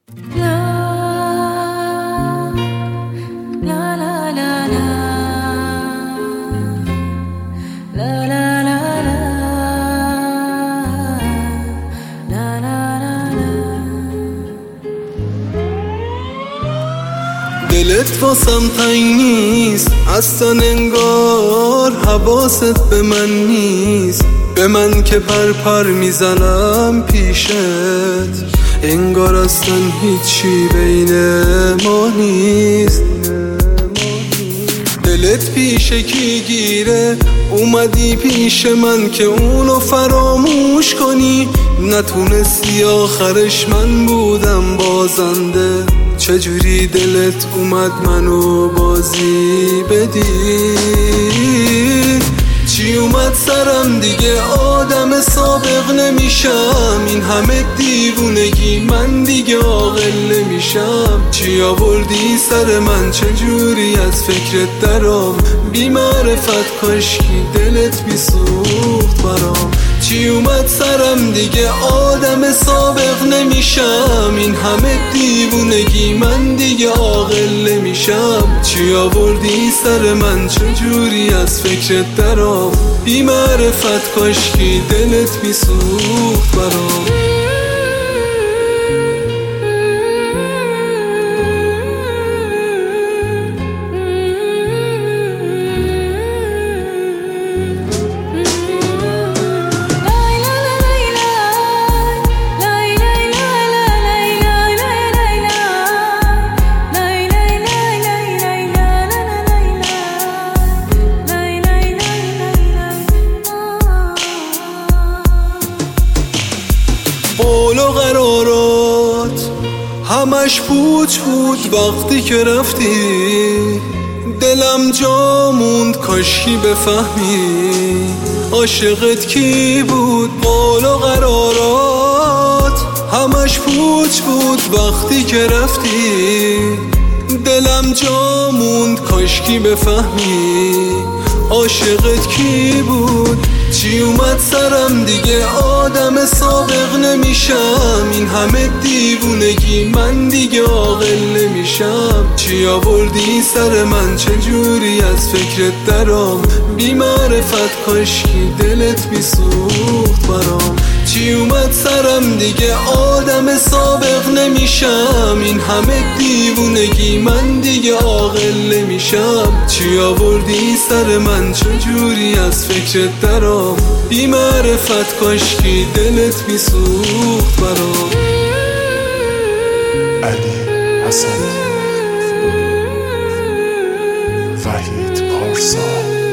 دلت واسم تنگ نیست اصلا، انگار حواست به من نیست. به من که پر میزنم پیشت، انگار اصلا هیچی بین ما نیست. دلت پیش کی گیره؟ اومدی پیش من که اونو فراموش کنی. نتونستی آخرش من بودم بازنده. چجوری دلت اومد منو بازی بدی؟ چی اومد سرم دیگه؟ آدم سابق نمیشم. این همه دیوونگی من دیگه عاقل نمیشم. چی آوردی سر من؟ چجوری از فکرت درام؟ بی معرفت کاشکی دلت بیسوخت برام. چی اومد سرم دیگه؟ آدم سابق نمیشم. این همه دیوونگی من دیگه عاقل نمیشم. چی آوردی سر من؟ چجوری از فکرت درام؟ بی معرفت کاشکی دلت بیسوخت برام. قول و قرارات همش پوچ بود وقتی که رفتی. دلم جا موند کاشکی بفهمی عاشقت کی بود. قول و قرارات همش پوچ بود وقتی که رفتی. دلم جا موند کاشکی بفهمی عاشقت کی بود. چی اومد سرم دیگه؟ آدم سابق نمیشم. این همه دیوونگی من دیگه عاقل نمیشم. چی آوردی سر من؟ چجوری از فکرت درام؟ بی معرفت کاشکی دلت بیسوخت برام. چی اومد سرم دیگه؟ آدم سابق نمیشم. این همه دیوونگی من دیگه عاقل نمیشم. چی آوردی سر من؟ چجوری از فکرت درام؟ بی معرفت کاشکی دلت بیسوخت برام. علی حسن، وحید پارسا.